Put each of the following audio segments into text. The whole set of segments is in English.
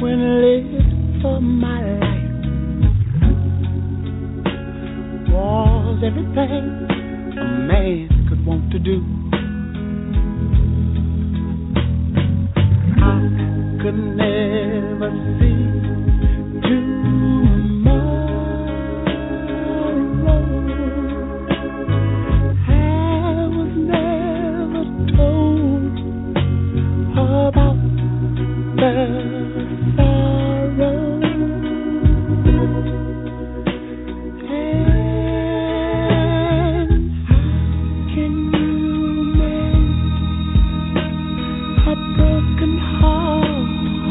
when I lived for my life was everything a man could want to do. I could never see tomorrow. I was never told about the sorrow. And how can you mend a broken heart?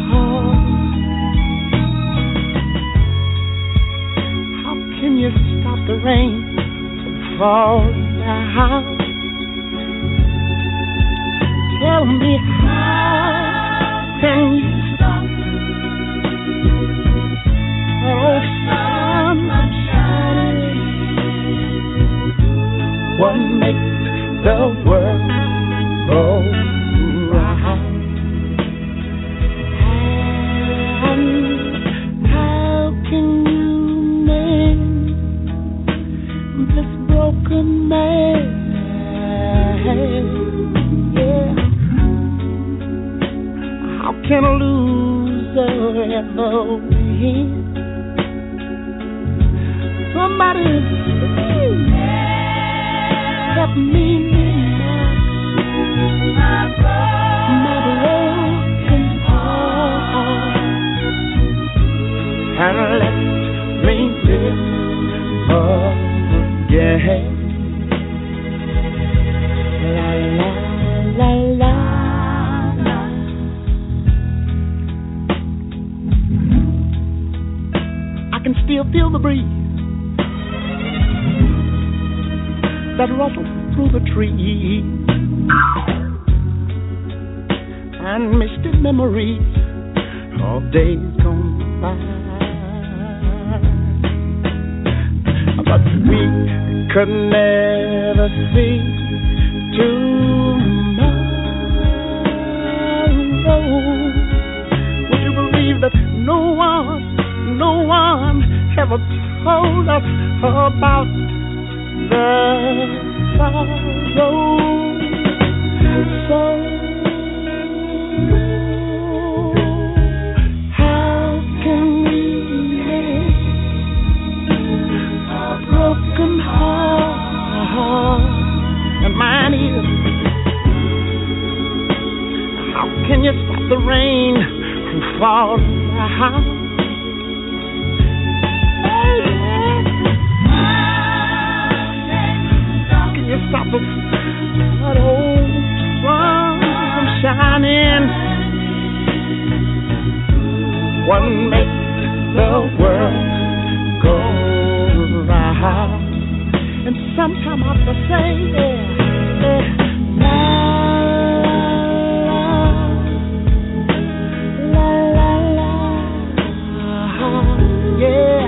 How can you stop the rain from falling down? Tell me, how can you stop oh sun from shining? What makes the world go round? And how can you mend this broken man? Yeah. How can a loser ever win? Somebody please help me mend my broken heart and let me live again. La la la la. I can still feel the breeze that rustled through the trees and misty memories of days gone by. But we could never see tomorrow. Would you believe that no one ever told us about the sorrow? So how can we mend a broken heart? And mine is, how can you stop the rain from falling down? Can you stop that old sun from shining? What makes the world go round? And sometimes I have to say, la la la la, yeah,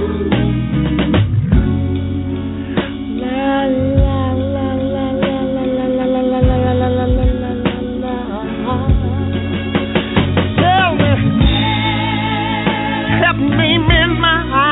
la la la la la la la la la la la la. Tell me, help me mend my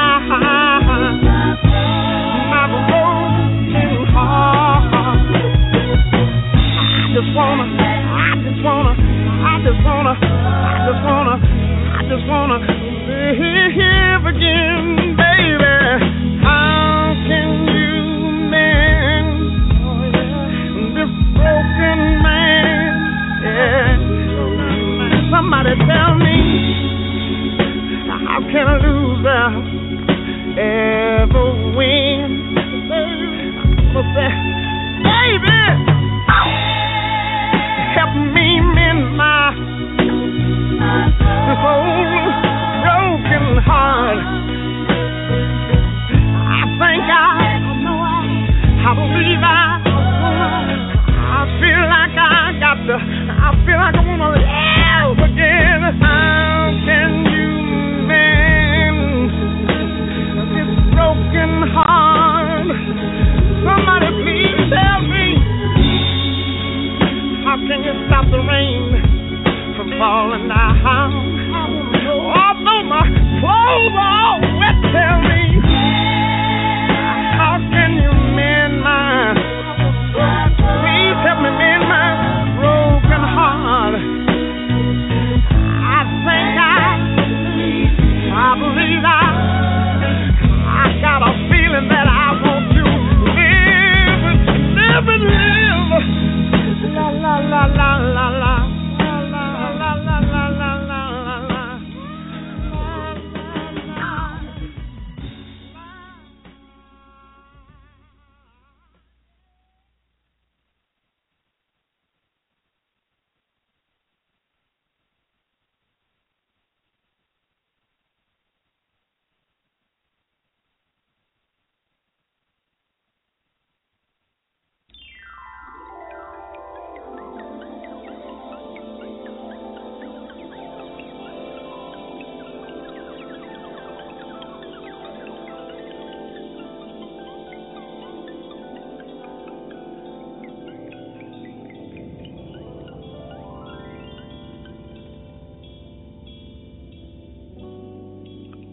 I just wanna live again, baby. How can you mend this broken man? Yeah. Somebody tell me, how can a loser ever win? Baby, help me mend my whole broken heart. I think I believe I feel like I wanna live again. How can you mend this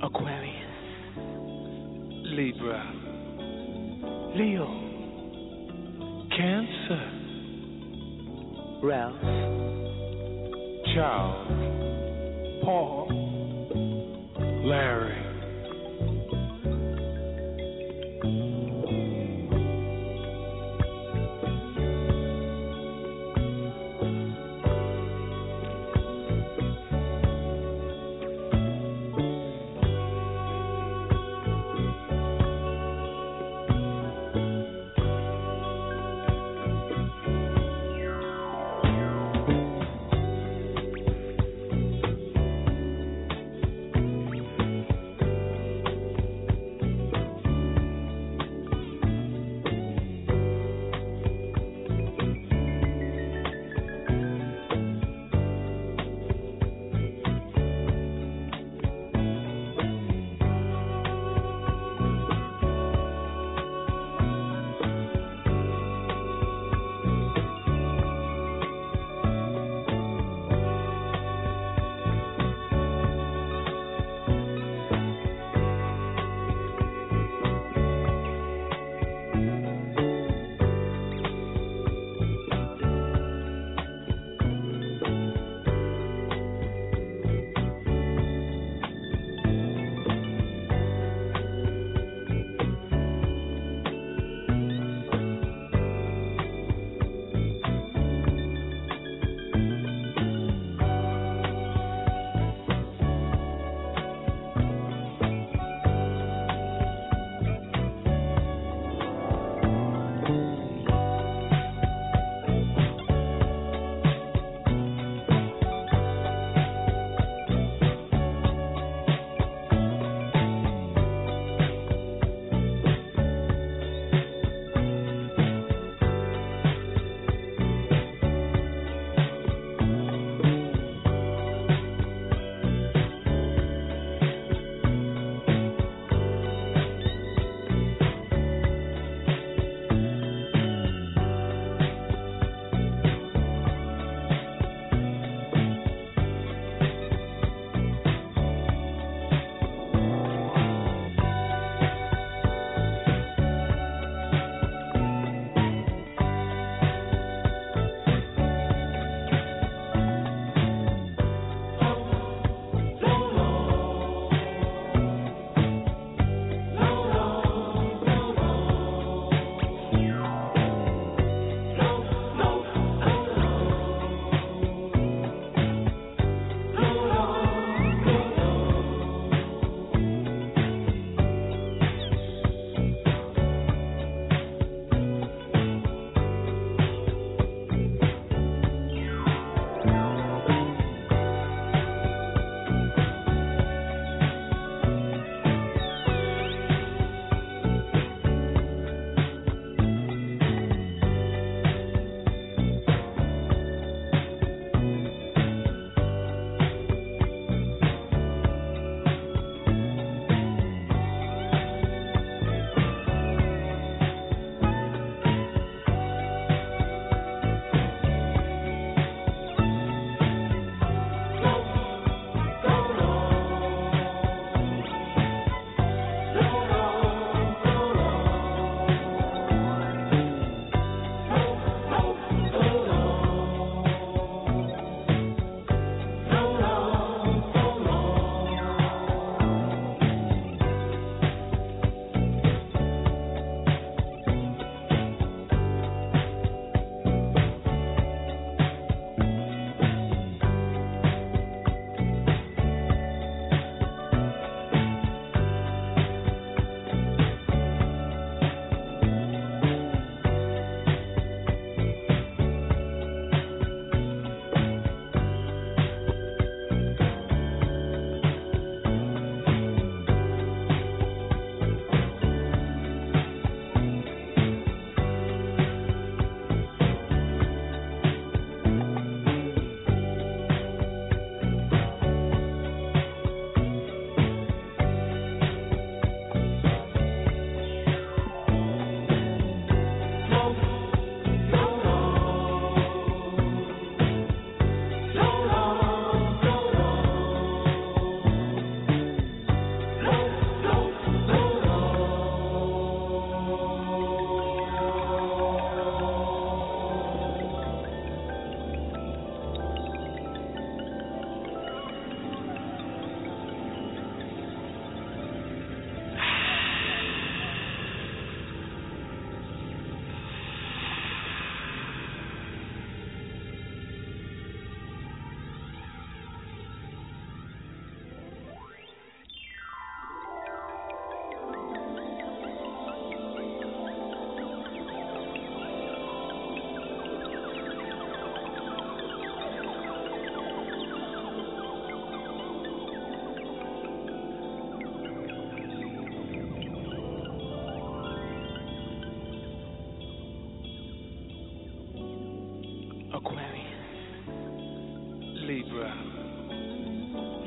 Aquarius, Libra, Leo, Cancer, Ralph, Charles, Paul, Larry.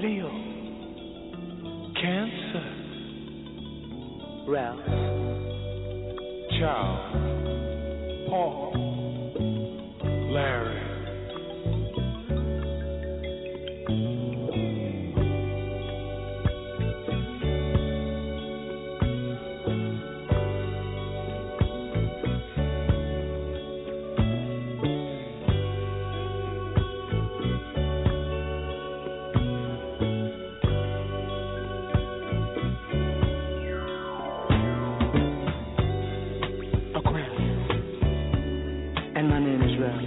Leo. Cancer. Ralph. Charles. Paul. Larry. And my name is Ralph.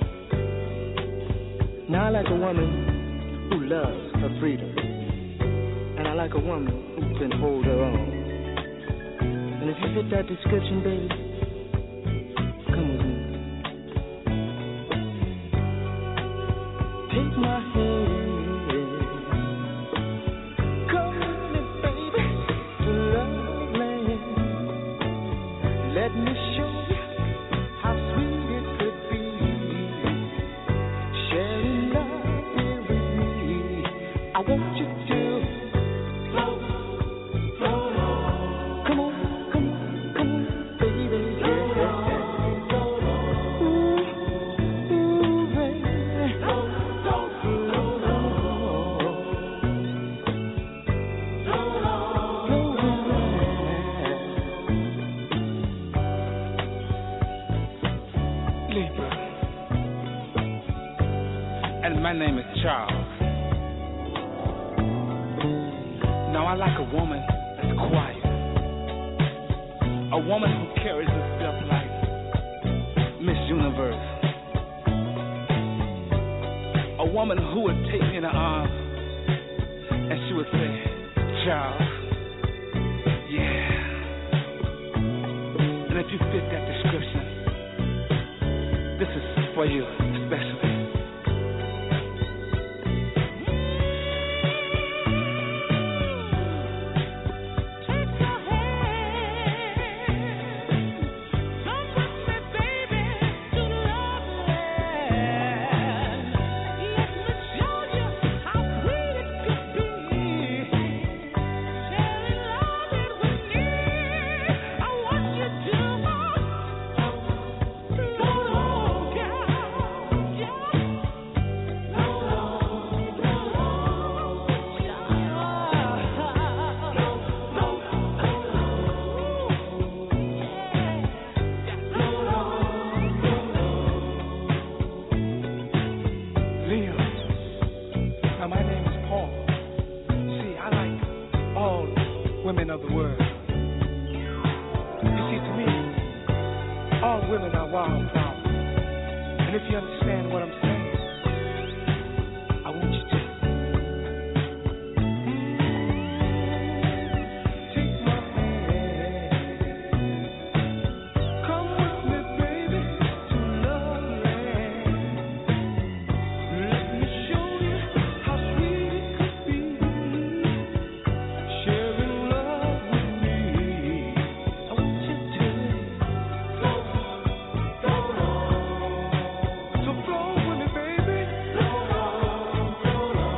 Now I like a woman who loves her freedom. And I like a woman who can hold her own. And if you fit that description, baby, come with me. Take my hand. Come with me, baby, to love land. Let me show you how sweet it could be, sharing love here with me. I want you to float, float on. Come on, come on, come on, baby, yeah. Float on. Ooh, ooh, baby. Float, float, float on. Float on, float on. Libra. And my name is Charles. Now I like a woman that's quiet. A woman who carries herself like Miss Universe. A woman who would take me in her arms and she would say, Charles, yeah. And if you fit that description, this is for you, especially. Leo. Now my name is Paul. See, I like all women of the world. You see, to me, all women are wildflowers. And if you understand what I'm saying, I want you to. Take my hand. Come with me, baby, to love land. Let me show you how sweet it could be, sharing love with me. I want you to float, float on. So float with me, baby. Float on, float on.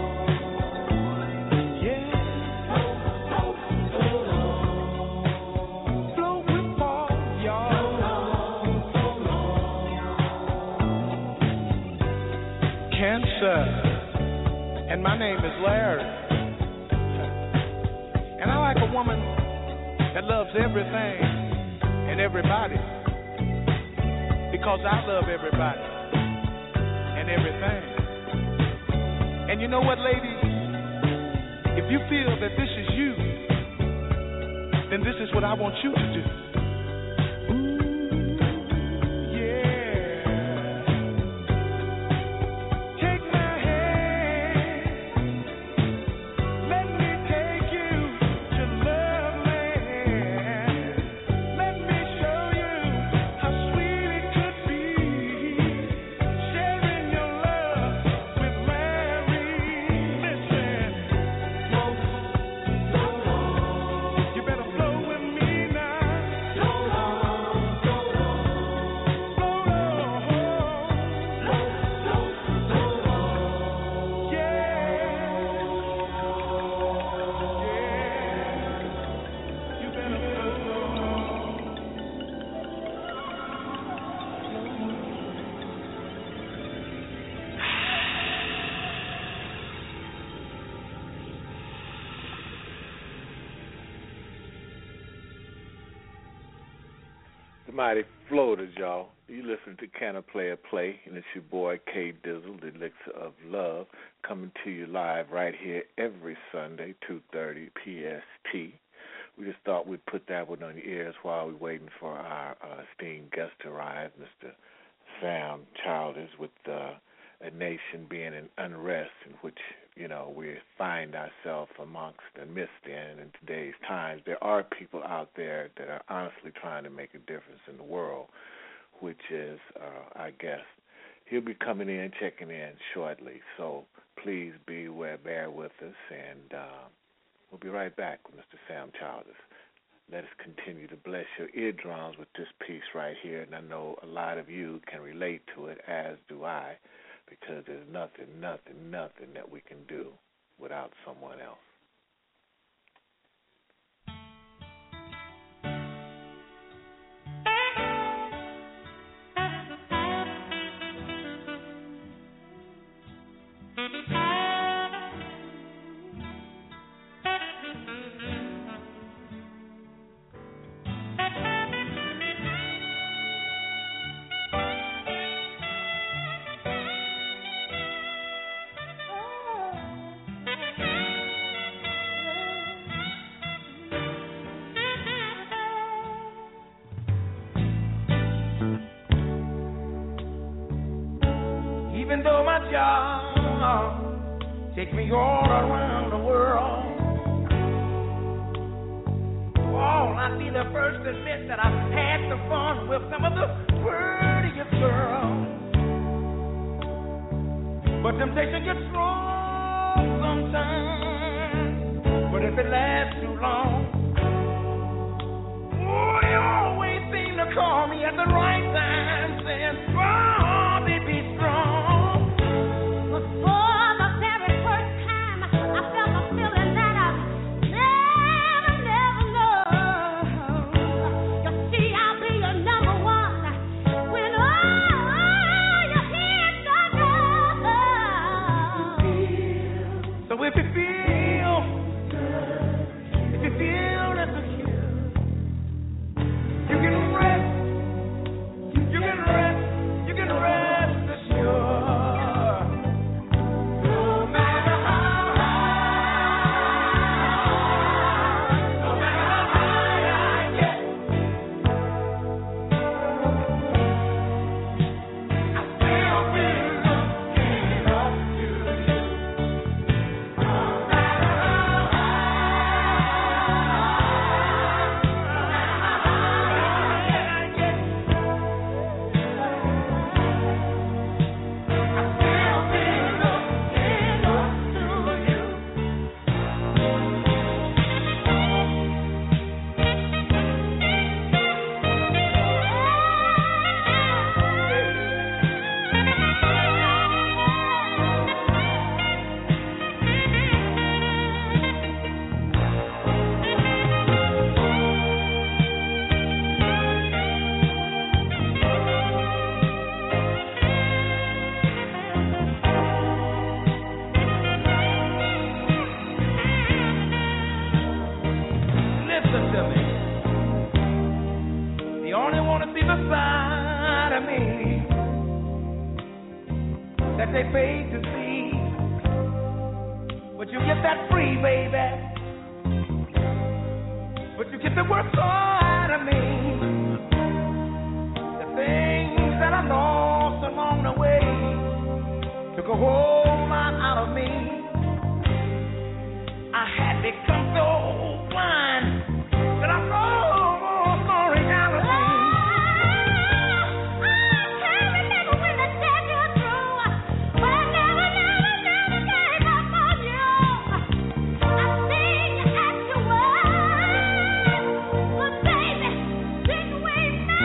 Yeah. Float, float, float on. Float with Paul, y'all. Float on, Cancer. And my name is Larry. And I like a woman that loves everything and everybody. Because I love everybody and everything. And you know what, ladies? If you feel that this is you, then this is what I want you to do. Yeah. Take my hand. Let me take you to love land. Let me show you how sweet it could be, sharing your love with Larry. Listen, float, float on. You better flow with me now. The mighty floaters, y'all. You listen to Can a Player Play, and it's your boy K Dizzle, the Elixir of Love, coming to you live right here every Sunday, 2:30 PST. We just thought we'd put that one on your ears while we're waiting for our esteemed guest to arrive, Mr. Sam Childers, with a nation being in unrest, in which, we find ourselves amongst and midst in today's times. There are people out there that are honestly trying to make a difference in the world, which is our guest. He'll be coming in, checking in shortly, so please bear with us, and we'll be right back with Mr. Sam Childers. Let us continue to bless your eardrums with this piece right here, and I know a lot of you can relate to it, as do I, because there's nothing that we can do without someone else. Even though my job takes me all around the world, I'll be the first to admit that I've had some fun with some of the prettiest girls. But temptation gets strong sometimes, but if it lasts too long, you always seem to call me at the right time, saying, "Strong, be strong."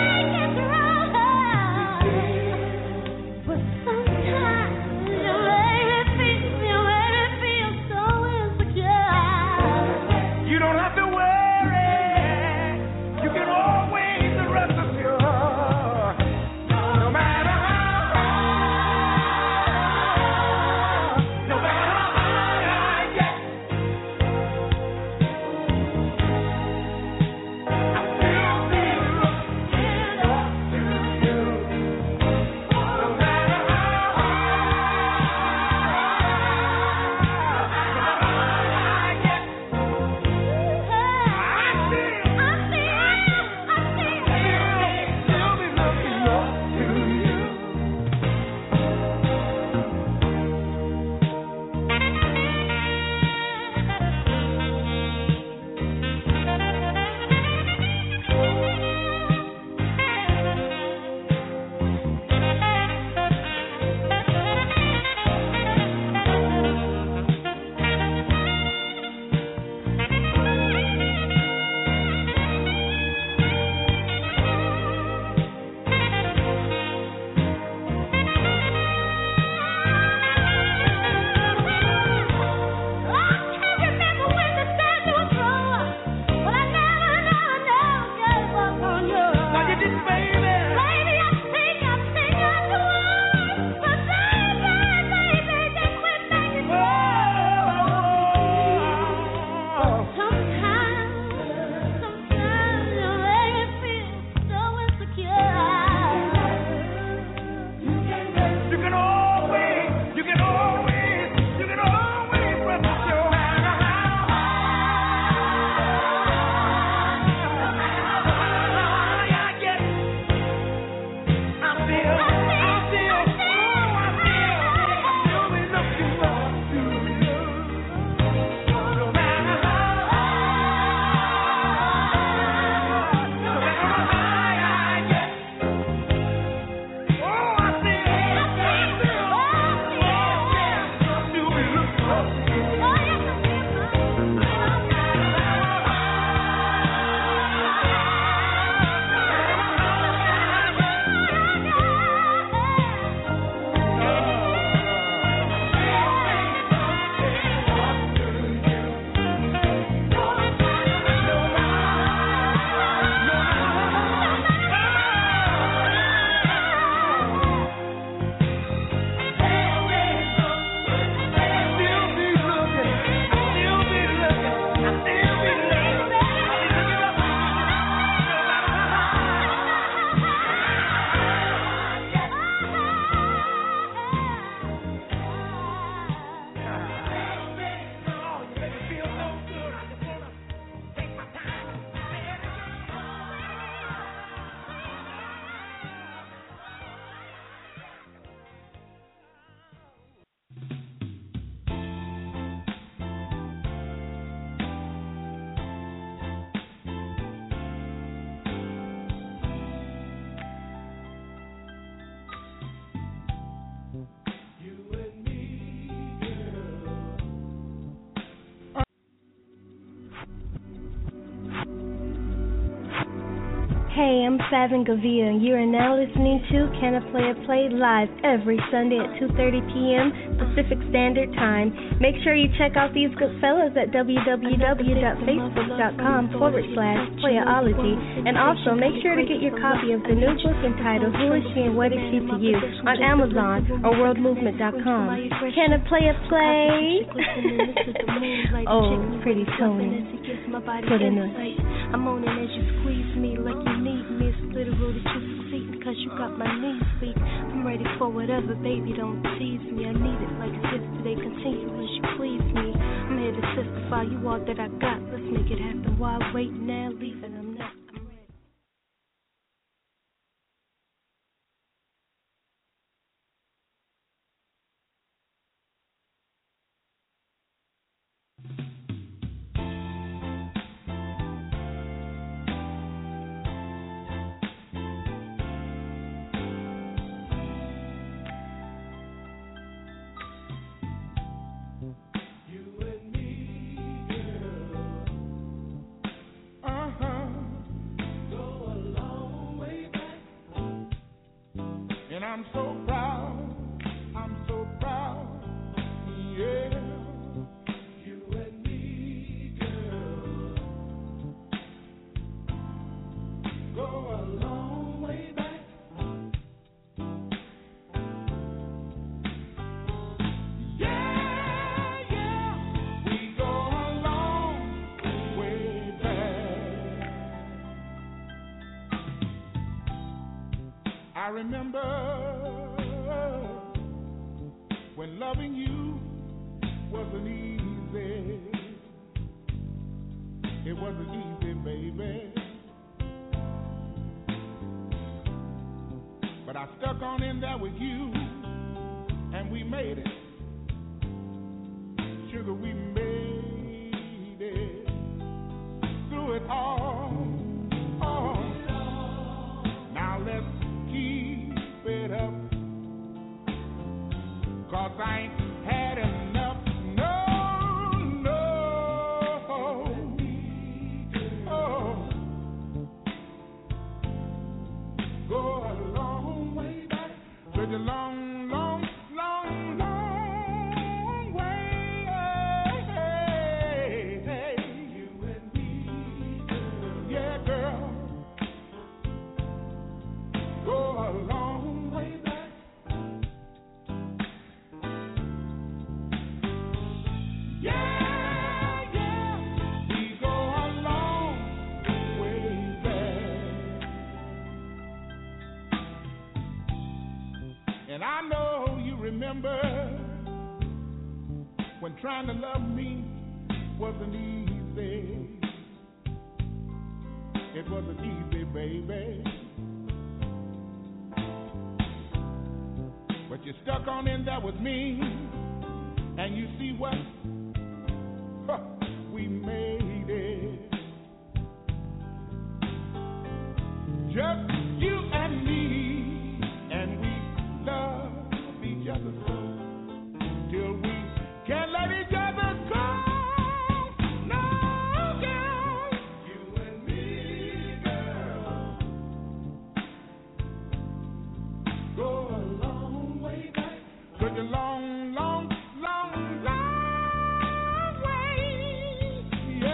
Sometimes Hey, I'm Savin Gavia, and you are now listening to Can I Play a Play live every Sunday at 2:30 p.m. Pacific Standard Time. Make sure you check out these good fellas at www.facebook.com/playerology, and also make sure to get your copy of the new book entitled Who Is She and What Is She to You on Amazon or worldmovement.com. Can I Play a Play? Oh, pretty Tony. Put in a... I'm moaning as you squeeze me like you need me. It's literal that you succeed because you got my knees weak. I'm ready for whatever, baby, don't tease me. I need it like yesterday, continuous, you please me. I'm here to testify you all that I got. Let's make it happen. While I wait now, leave it, I'm not. I'm so proud, yeah. You and me, girl, go a long way back. Yeah, we go a long way back. I remember when loving you wasn't easy. It wasn't easy, baby. But I stuck on in there with you, and we made it. Sugar, we made it through it all. Oh, now let's keep it up. 'Cause I ain't had enough, no. Oh, go a long way back, such a long, long, long, long way. Hey, you and me, girl. Yeah, girl, go a long way back. And I know you remember when trying to love me wasn't easy. It wasn't easy, baby. But you stuck on in there with me, and you see what? Huh, we made it. Just you and me, and we love each other so till we can't let each other go. No, girl, you and me, girl, go a long way back, such a long, long, long, long way. Yeah.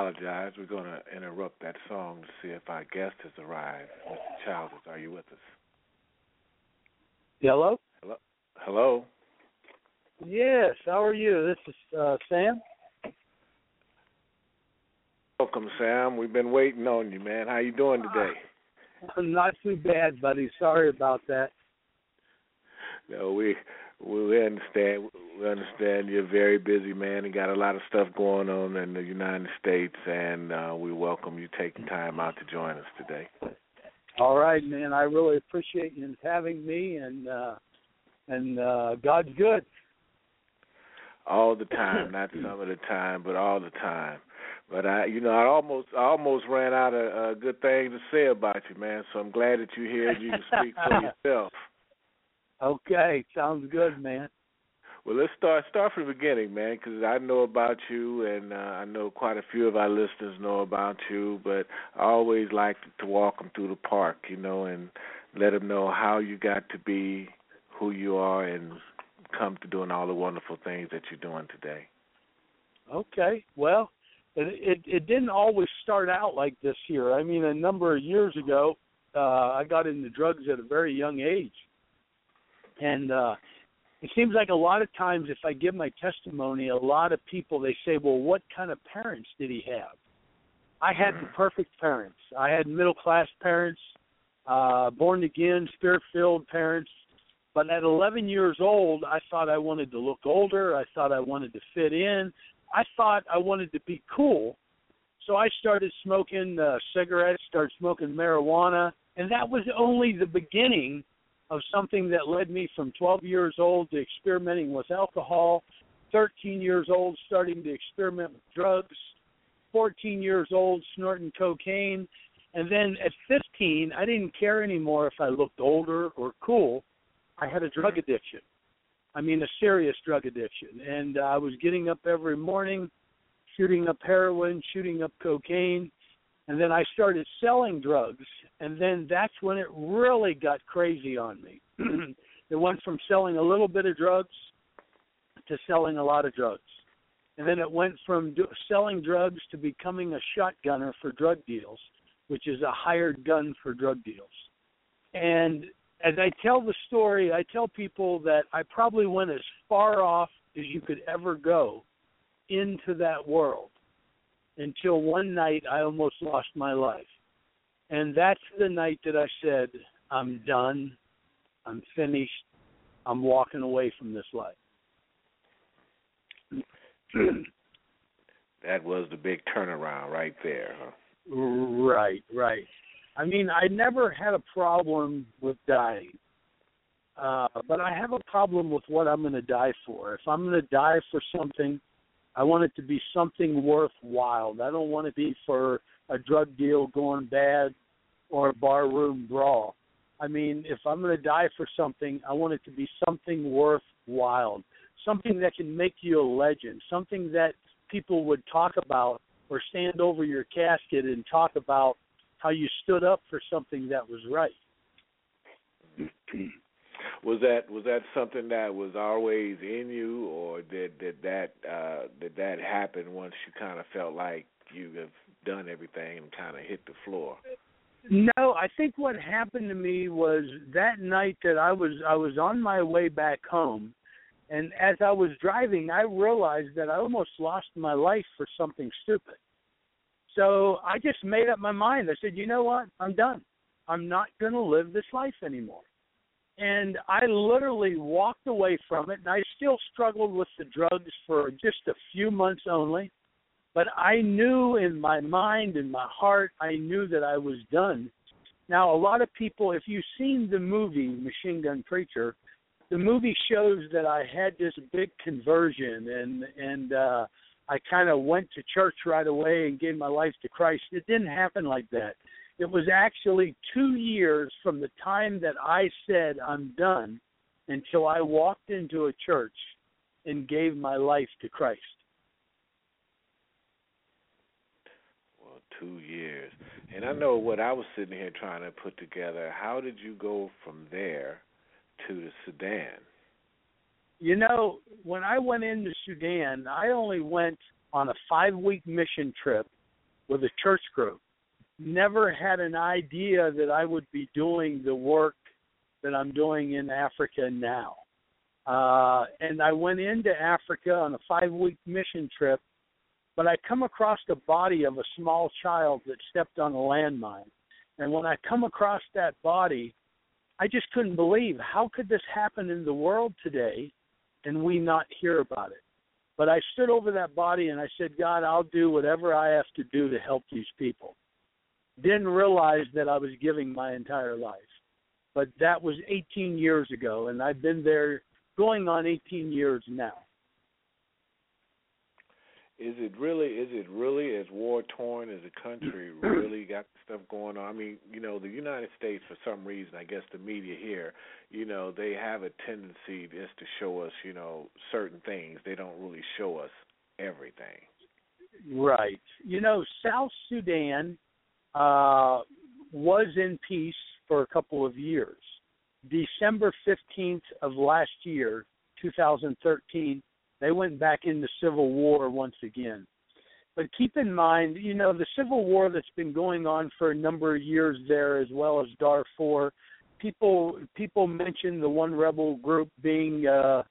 apologize. We're going to interrupt that song to see if our guest has arrived. Mr. Childers, are you with us? Hello? Hello? Hello? Yes, how are you? This is Sam. Welcome, Sam. We've been waiting on you, man. How you doing today? Not too bad, buddy. Sorry about that. No, we understand. We understand you're very busy, man, and got a lot of stuff going on in the United States, and we welcome you taking time out to join us today. All right, man. I really appreciate you having me, and God's good. All the time, not some of the time, but all the time. But I almost ran out of good things to say about you, man. So I'm glad that you're here and you can speak for yourself. Okay, sounds good, man. Well, let's start from the beginning, man, because I know about you, and I know quite a few of our listeners know about you. But I always like to walk them through the park, and let them know how you got to be who you are and come to doing all the wonderful things that you're doing today. Okay, well, it didn't always start out like this here. I mean, a number of years ago, I got into drugs at a very young age. And it seems like a lot of times if I give my testimony, a lot of people, they say, well, what kind of parents did he have? I had the perfect parents. I had middle-class parents, born-again, spirit-filled parents. But at 11 years old, I thought I wanted to look older. I thought I wanted to fit in. I thought I wanted to be cool. So I started smoking cigarettes, started smoking marijuana, and that was only the beginning of something that led me from 12 years old to experimenting with alcohol, 13 years old starting to experiment with drugs, 14 years old snorting cocaine, and then at 15, I didn't care anymore if I looked older or cool. I had a drug addiction. I mean, a serious drug addiction. And I was getting up every morning, shooting up heroin, shooting up cocaine, and then I started selling drugs, and then that's when it really got crazy on me. It went from selling a little bit of drugs to selling a lot of drugs. And then it went from selling drugs to becoming a shotgunner for drug deals, which is a hired gun for drug deals. And as I tell the story, I tell people that I probably went as far off as you could ever go into that world until one night I almost lost my life. And that's the night that I said, I'm done, I'm finished, I'm walking away from this life. That was the big turnaround right there, huh? Right. I mean, I never had a problem with dying, but I have a problem with what I'm going to die for. If I'm going to die for something, I want it to be something worthwhile. I don't want to be for a drug deal going bad or a barroom brawl. I mean, if I'm going to die for something, I want it to be something worthwhile, something that can make you a legend, something that people would talk about or stand over your casket and talk about how you stood up for something that was right. Was that something that was always in you, or did that happen once you kind of felt like you have done everything and kind of hit the floor? No, I think what happened to me was that night that I was on my way back home, and as I was driving, I realized that I almost lost my life for something stupid. So I just made up my mind. I said, you know what? I'm done. I'm not going to live this life anymore. And I literally walked away from it, and I still struggled with the drugs for just a few months only. But I knew in my mind, in my heart, I knew that I was done. Now, a lot of people, if you've seen the movie Machine Gun Preacher, the movie shows that I had this big conversion, and I kind of went to church right away and gave my life to Christ. It didn't happen like that. It was actually 2 years from the time that I said I'm done until I walked into a church and gave my life to Christ. Well, 2 years. And I know what I was sitting here trying to put together. How did you go from there to the Sudan? You know, when I went into Sudan, I only went on a 5-week mission trip with a church group. Never had an idea that I would be doing the work that I'm doing in Africa now. And I went into Africa on a 5-week mission trip, but I come across the body of a small child that stepped on a landmine. And when I come across that body, I just couldn't believe, how could this happen in the world today and we not hear about it? But I stood over that body and I said, God, I'll do whatever I have to do to help these people. Didn't realize that I was giving my entire life. But that was 18 years ago, and I've been there going on 18 years now. Is it really as war-torn as the country really got stuff going on? I mean, you know, the United States, for some reason, I guess the media here, you know, they have a tendency just to show us, you know, certain things. They don't really show us everything. Right. You know, South Sudan was in peace for a couple of years. December 15th of last year, 2013, they went back into civil war once again. But keep in mind, you know, the civil war that's been going on for a number of years there, as well as Darfur, people mention the one rebel group being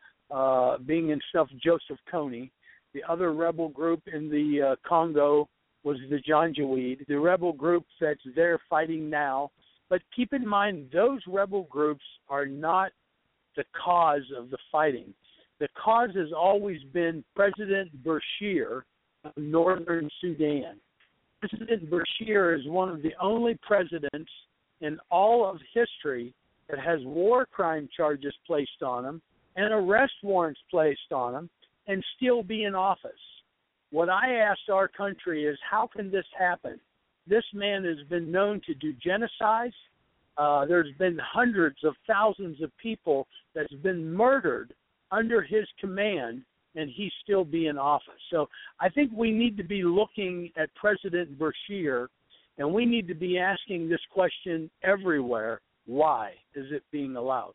in stuff Joseph Kony. The other rebel group in the Congo was the Janjaweed, the rebel group that's there fighting now. But keep in mind, those rebel groups are not the cause of the fighting. The cause has always been President Bashir of Northern Sudan. President Bashir is one of the only presidents in all of history that has war crime charges placed on him and arrest warrants placed on him and still be in office. What I asked our country is, how can this happen? This man has been known to do genocides. There's been hundreds of thousands of people that's been murdered under his command, and he's still be in office. So I think we need to be looking at President Bashir, and we need to be asking this question everywhere: why is it being allowed?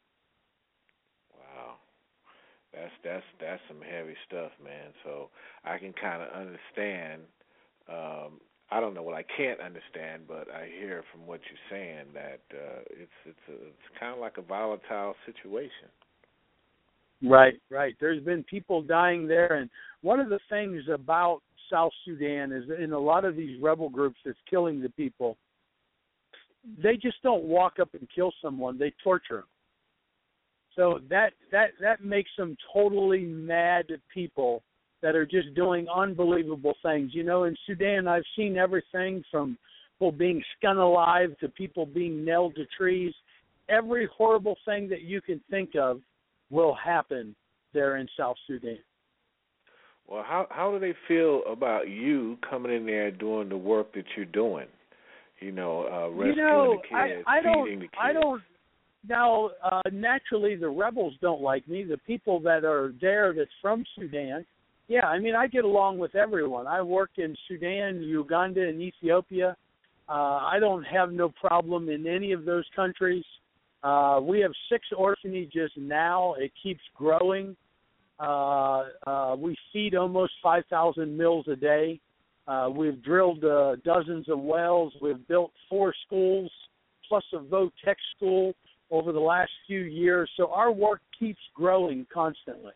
Wow, that's some heavy stuff, man. So I can kind of understand. I don't know what I can't understand, but I hear from what you're saying that it's kind of like a volatile situation. Right. There's been people dying there, and one of the things about South Sudan is that in a lot of these rebel groups that's killing the people, they just don't walk up and kill someone; they torture them. So that makes them totally mad people that are just doing unbelievable things. You know, in Sudan, I've seen everything from people being skinned alive to people being nailed to trees. Every horrible thing that you can think of will happen there in South Sudan. Well, how do they feel about you coming in there doing the work that you're doing? You know, rescuing the kids, feeding the kids. I don't. Now, naturally, the rebels don't like me. The people that are there that's from Sudan, yeah, I mean, I get along with everyone. I work in Sudan, Uganda, and Ethiopia. I don't have no problem in any of those countries. We have 6 orphanages now. It keeps growing. We feed almost 5,000 meals a day. We've drilled dozens of wells. We've built 4 schools, plus a VOTEC school over the last few years. So our work keeps growing constantly.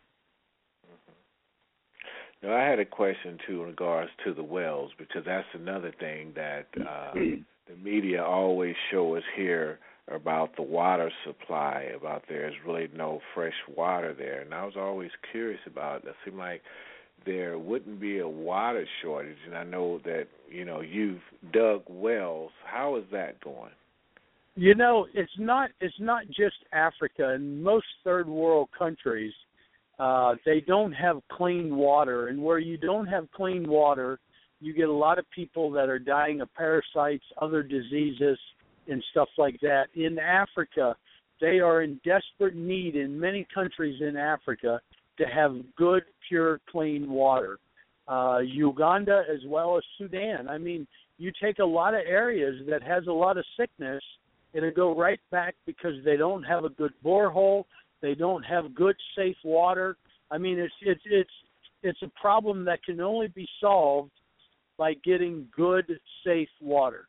Now, I had a question, too, in regards to the wells, because that's another thing that the media always show us here about the water supply, about there's really no fresh water there. And I was always curious about it. It seemed like there wouldn't be a water shortage, and I know that, you know, you've dug wells. How is that going? You know, it's not just Africa. In most third world countries, they don't have clean water, and where you don't have clean water, you get a lot of people that are dying of parasites, other diseases, and stuff like that. In Africa, they are in desperate need in many countries in Africa to have good, pure, clean water. Uganda as well as Sudan. I mean, you take a lot of areas that has a lot of sickness, it'll go right back because they don't have a good borehole. They don't have good, safe water. I mean, it's a problem that can only be solved by getting good, safe water.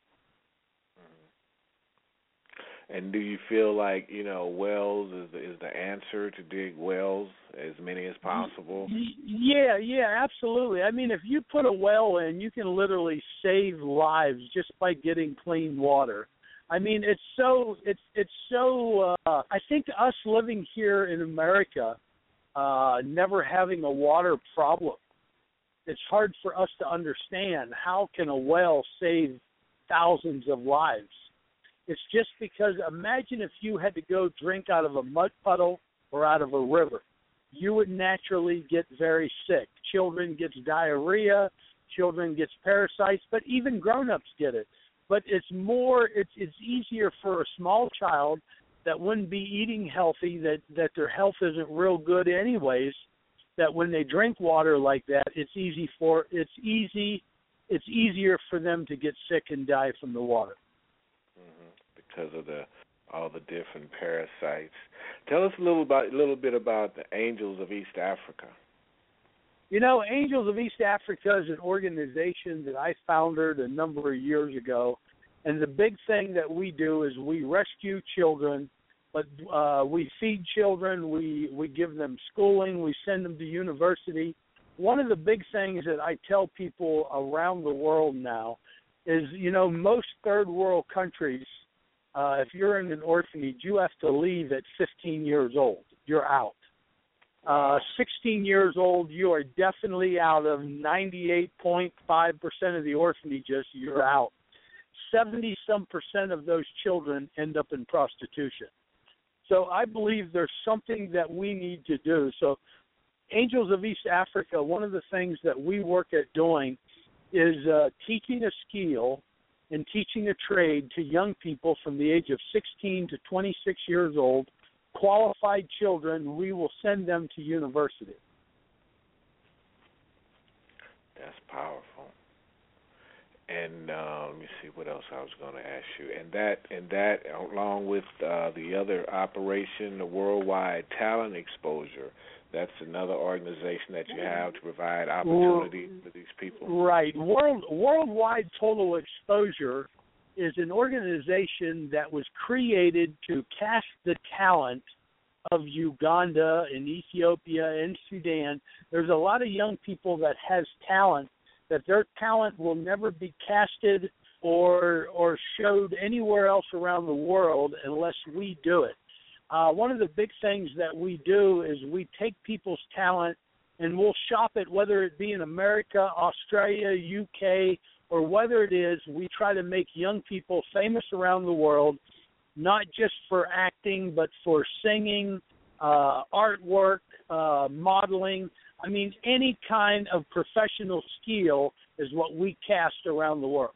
And do you feel like, wells is the answer, to dig wells, as many as possible? Yeah, absolutely. I mean, if you put a well in, you can literally save lives just by getting clean water. I mean, it's so I think us living here in America, never having a water problem, it's hard for us to understand how can a well save thousands of lives. It's just because imagine if you had to go drink out of a mud puddle or out of a river. You would naturally get very sick. Children get diarrhea, children get parasites, but even grown-ups get it. But it's easier for a small child that wouldn't be eating healthy, that their health isn't real good anyways, that when they drink water like that, it's easier for them to get sick and die from the water. Because of all the different parasites. Tell us a little bit about the Angels of East Africa. Angels of East Africa is an organization that I founded a number of years ago, and the big thing that we do is we rescue children, but we feed children, we give them schooling, we send them to university. One of the big things that I tell people around the world now is, most third world countries, if you're in an orphanage, you have to leave at 15 years old. You're out. 16 years old, you are definitely out of 98.5% of the orphanages. You're out. 70-some% of those children end up in prostitution. So I believe there's something that we need to do. So Angels of East Africa, one of the things that we work at doing is teaching a skill and teaching a trade to young people from the age of 16 to 26 years old, qualified children. We will send them to university. That's powerful. And let me see what else I was going to ask you. And that, along with the other operation, the Worldwide Talent Exposure, that's another organization that you have to provide opportunity for these people. Right. Worldwide Total Exposure is an organization that was created to cast the talent of Uganda and Ethiopia and Sudan. There's a lot of young people that has talent, that their talent will never be casted or showed anywhere else around the world unless we do it. One of the big things that we do is we take people's talent and we'll shop it, whether it be in America, Australia, UK, or whether it is, we try to make young people famous around the world, not just for acting, but for singing, artwork, modeling. I mean, any kind of professional skill is what we cast around the world.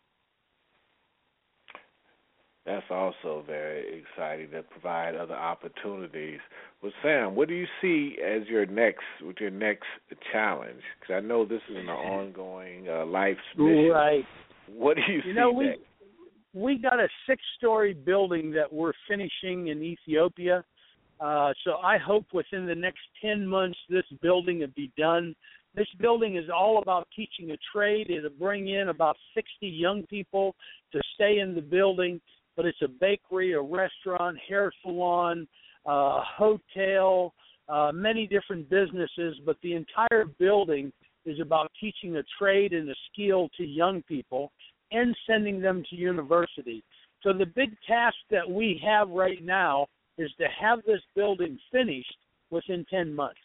That's also very exciting to provide other opportunities. Well, Sam, what do you see as your next challenge? Because I know this is an ongoing life's mission. Right. What do you see next? We got a 6-story building that we're finishing in Ethiopia. So I hope within the next 10 months this building will be done. This building is all about teaching a trade. It'll bring in about 60 young people to stay in the building. But it's a bakery, a restaurant, hair salon, hotel, many different businesses. But the entire building is about teaching a trade and a skill to young people and sending them to university. So the big task that we have right now is to have this building finished within 10 months.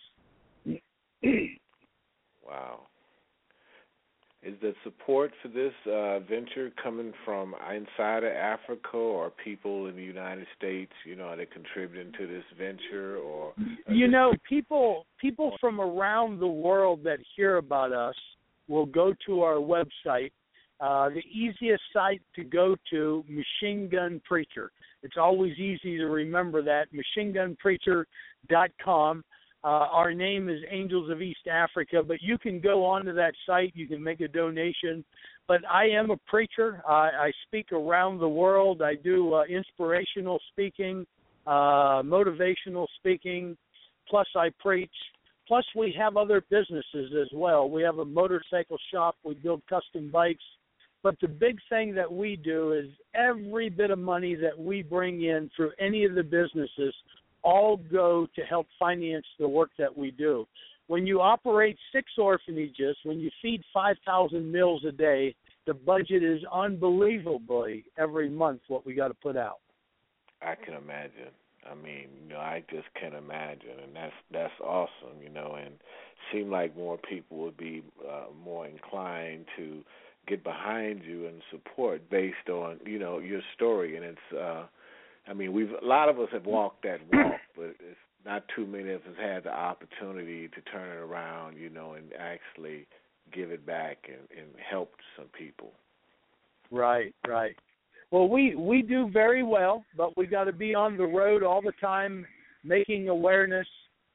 Wow. Is the support for this venture coming from inside of Africa or people in the United States? Are they contributing to this venture? Or people from around the world that hear about us will go to our website. The easiest site to go to, Machine Gun Preacher. It's always easy to remember that, machinegunpreacher.com. Our name is Angels of East Africa, but you can go onto that site. You can make a donation. But I am a preacher. I speak around the world. I do inspirational speaking, motivational speaking, plus I preach. Plus, we have other businesses as well. We have a motorcycle shop. We build custom bikes. But the big thing that we do is every bit of money that we bring in through any of the businesses all go to help finance the work that we do. When you operate 6 orphanages, when you feed 5,000 meals a day, the budget is unbelievably every month what we got to put out. I can imagine. I mean, I just can imagine, and that's awesome, and seem like more people would be more inclined to get behind you and support based on, your story. And it's, a lot of us have walked that walk, but it's not too many of us had the opportunity to turn it around, and actually give it back and help some people. Right. Well, we do very well, but we got to be on the road all the time, making awareness.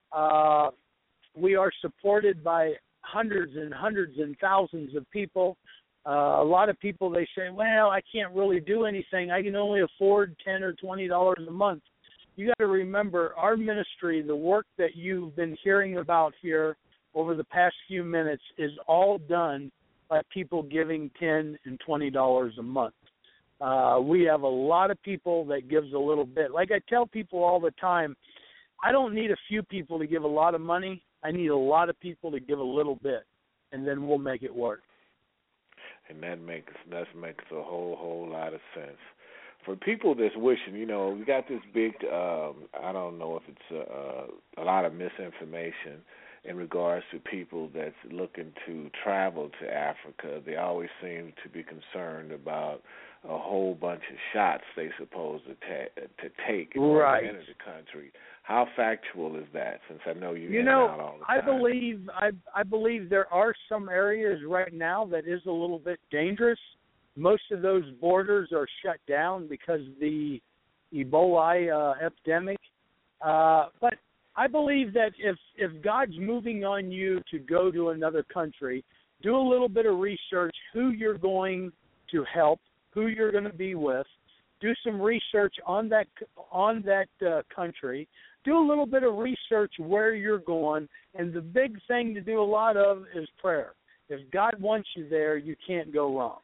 We are supported by hundreds and thousands of people. A lot of people, they say, well, I can't really do anything. I can only afford $10 or $20 a month. You got to remember, our ministry, the work that you've been hearing about here over the past few minutes is all done by people giving $10 and $20 a month. We have a lot of people that gives a little bit. Like I tell people all the time, I don't need a few people to give a lot of money. I need a lot of people to give a little bit, and then we'll make it work. And that makes a whole lot of sense. For people that's wishing, we got this big, I don't know if it's a lot of misinformation in regards to people that's looking to travel to Africa. They always seem to be concerned about a whole bunch of shots they're supposed to take in order to enter the country. How factual is that? Since I know you out all the time. I believe there are some areas right now that is a little bit dangerous. Most of those borders are shut down because of the Ebola epidemic. But I believe that if God's moving on you to go to another country, do a little bit of research who you're going to help, who you're going to be with. Do some research on that country. Do a little bit of research where you're going. And the big thing to do a lot of is prayer. If God wants you there, you can't go wrong.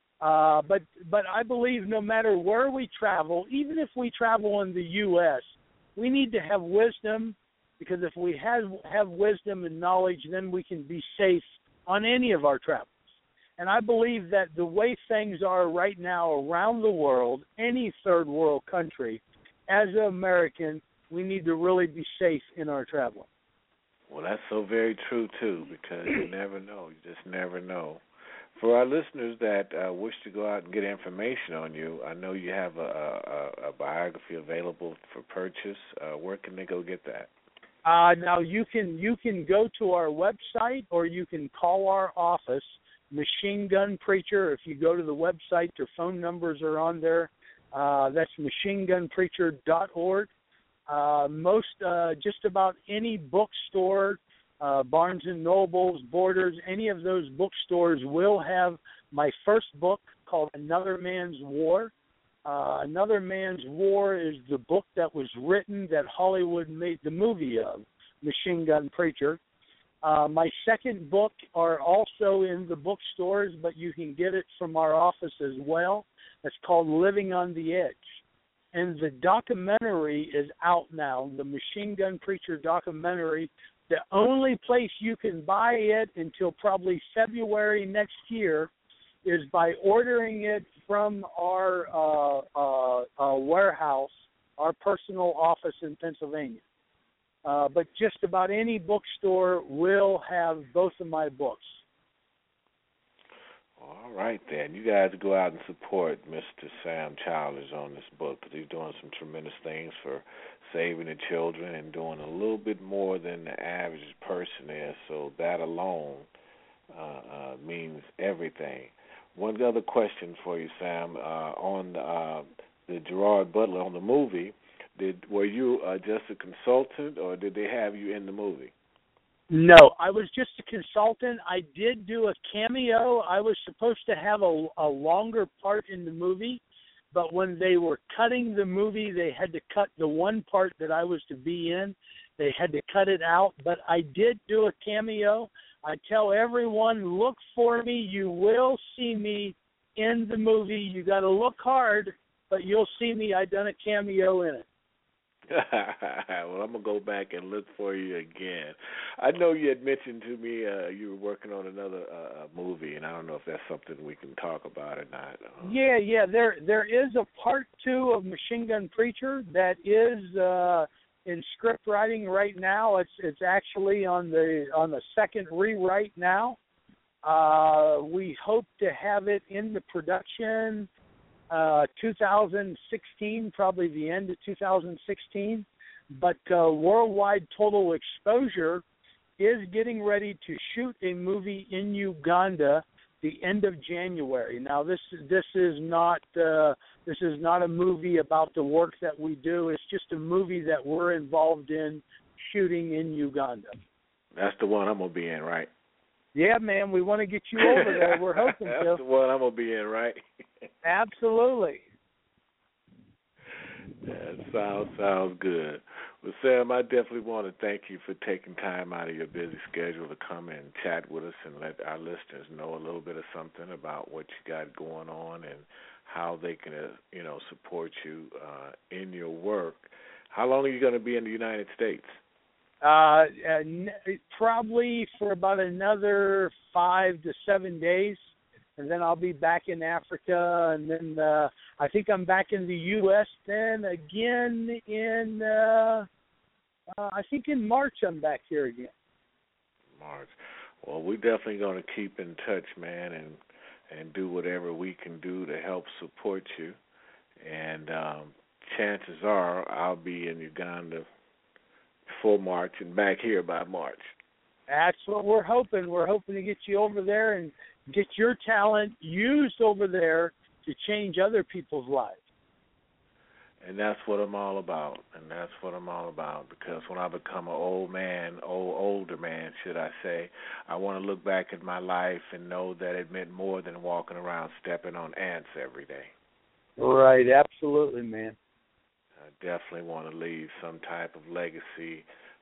But I believe no matter where we travel, even if we travel in the U.S., we need to have wisdom, because if we have wisdom and knowledge, then we can be safe on any of our travels. And I believe that the way things are right now around the world, any third world country, as an American, we need to really be safe in our traveling. Well, that's so very true, too, because you never know. You just never know. For our listeners that wish to go out and get information on you, I know you have a biography available for purchase. Where can they go get that? Now, you can go to our website, or you can call our office, Machine Gun Preacher. If you go to the website, their phone numbers are on there. That's machinegunpreacher.org. Just about any bookstore, Barnes & Nobles, Borders, any of those bookstores will have my first book called Another Man's War. Another Man's War is the book that was written that Hollywood made the movie of, Machine Gun Preacher. My second book are also in the bookstores, but you can get it from our office as well. It's called Living on the Edge. And the documentary is out now, the Machine Gun Preacher documentary. The only place you can buy it until probably February next year is by ordering it from our warehouse, our personal office in Pennsylvania. But just about any bookstore will have both of my books. All right, then. You guys go out and support Mr. Sam Childers on this book, because he's doing some tremendous things for saving the children and doing a little bit more than the average person is. So that alone means everything. One other question for you, Sam. On the Gerard Butler, on the movie, were you just a consultant, or did they have you in the movie? No, I was just a consultant. I did do a cameo. I was supposed to have a longer part in the movie, but when they were cutting the movie, they had to cut the one part that I was to be in, They had to cut it out, but I did do a cameo. I tell everyone, look for me. You will see me in the movie. You got to look hard, but you'll see me. I done a cameo in it. Well, I'm going to go back and look for you again. I know you had mentioned to me you were working on another movie, and I don't know if that's something we can talk about or not. Yeah. There is a part 2 of Machine Gun Preacher that is in script writing right now. It's actually on the second rewrite now. We hope to have it in the production 2016, probably the end of 2016. But Worldwide Total Exposure is getting ready to shoot a movie in Uganda the end of January. Now this is not a movie about the work that we do. It's just a movie that we're involved in shooting in Uganda. That's the one I'm gonna be in, right? Yeah, man, we want to get you over there. We're hoping to. That's the one I'm gonna be in, right? Absolutely. That sounds good. Well, Sam, I definitely want to thank you for taking time out of your busy schedule to come and chat with us and let our listeners know a little bit of something about what you got going on and how they can, support you in your work. How long are you going to be in the United States? Probably for about another 5 to 7 days. And then I'll be back in Africa, and then I think I'm back in the U.S. then again in, I think in March I'm back here again. March. Well, we're definitely going to keep in touch, man, and do whatever we can do to help support you. And chances are I'll be in Uganda before March and back here by March. That's what we're hoping. We're hoping to get you over there and get your talent used over there to change other people's lives. And that's what I'm all about. Because when I become an older man, should I say, I want to look back at my life and know that it meant more than walking around stepping on ants every day. Right, absolutely, man. I definitely want to leave some type of legacy,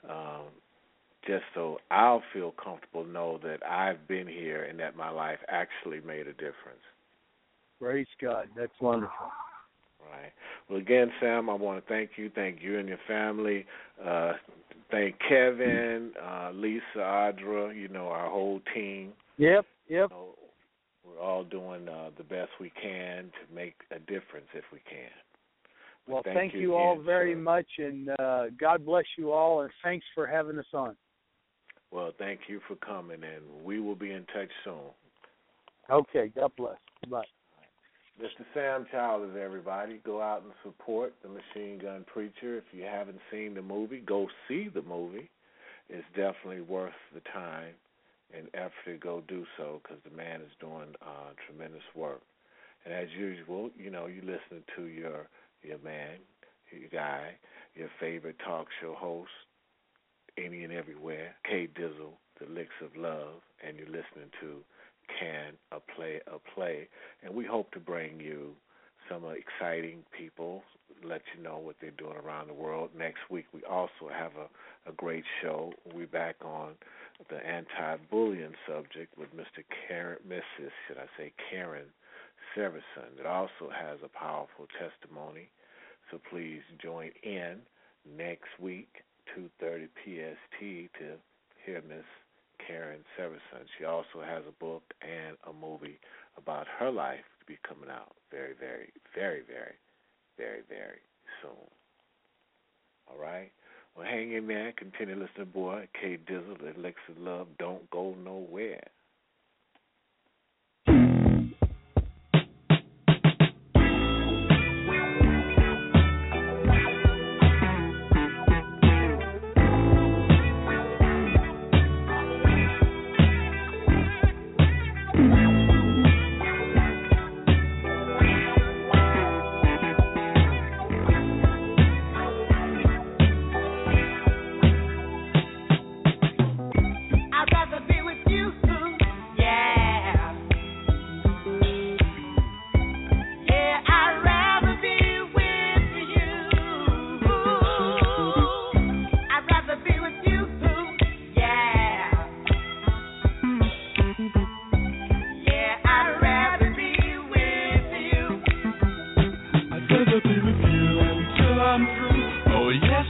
just so I'll feel comfortable to know that I've been here and that my life actually made a difference. Praise God. That's wonderful. Right. Well, again, Sam, I want to thank you and your family. Thank Kevin, Lisa, Audra, our whole team. Yep. We're all doing the best we can to make a difference if we can. Well, thank you all very much, and God bless you all, and thanks for having us on. Well, thank you for coming, and we will be in touch soon. Okay, God bless. Bye. Mr. Sam Childers, everybody. Go out and support the Machine Gun Preacher. If you haven't seen the movie, go see the movie. It's definitely worth the time and effort to go do so because the man is doing tremendous work. And as usual, you're listening to your man, your guy, your favorite talk show host, any and everywhere, K Dizzle, the Licks of Love, and you're listening to Can a Play, and we hope to bring you some exciting people, let you know what they're doing around the world. Next week we also have a great show. We're back on the anti-bullying subject with Mrs. Karen Severson. It also has a powerful testimony, so please join in next week, 2:30 PST, to hear Miss Karen Severson. She also has a book and a movie about her life to be coming out very, very, very, very, very, very soon. All right? Well, hang in there. Continue listening, boy. K Dizzle, the Licks of Love. Don't go nowhere. I'd rather be with you.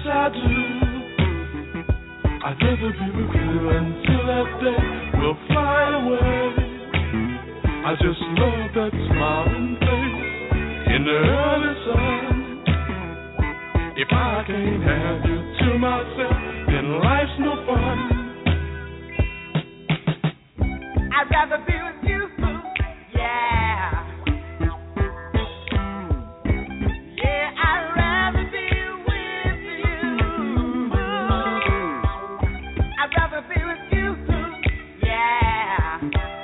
I do. I'd rather be with you until that day will fly away. I just love that smiling face in the early sun. If I can't have you to myself, then life's no fun. I'd rather be with you, yeah. Yeah, I'd rather be with you. I'd rather be with you, yeah.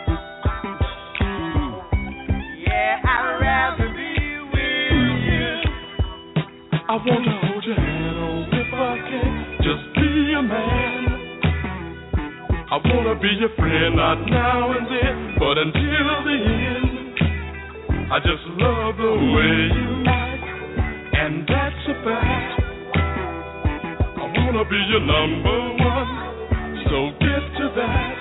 Yeah, I'd rather be with you. I want to hold your hand, oh, if I can, just be a man. I wanna be your friend, not now and then, but until the end. I just love the way you act, and that's a fact. I wanna be your number one, so get to that.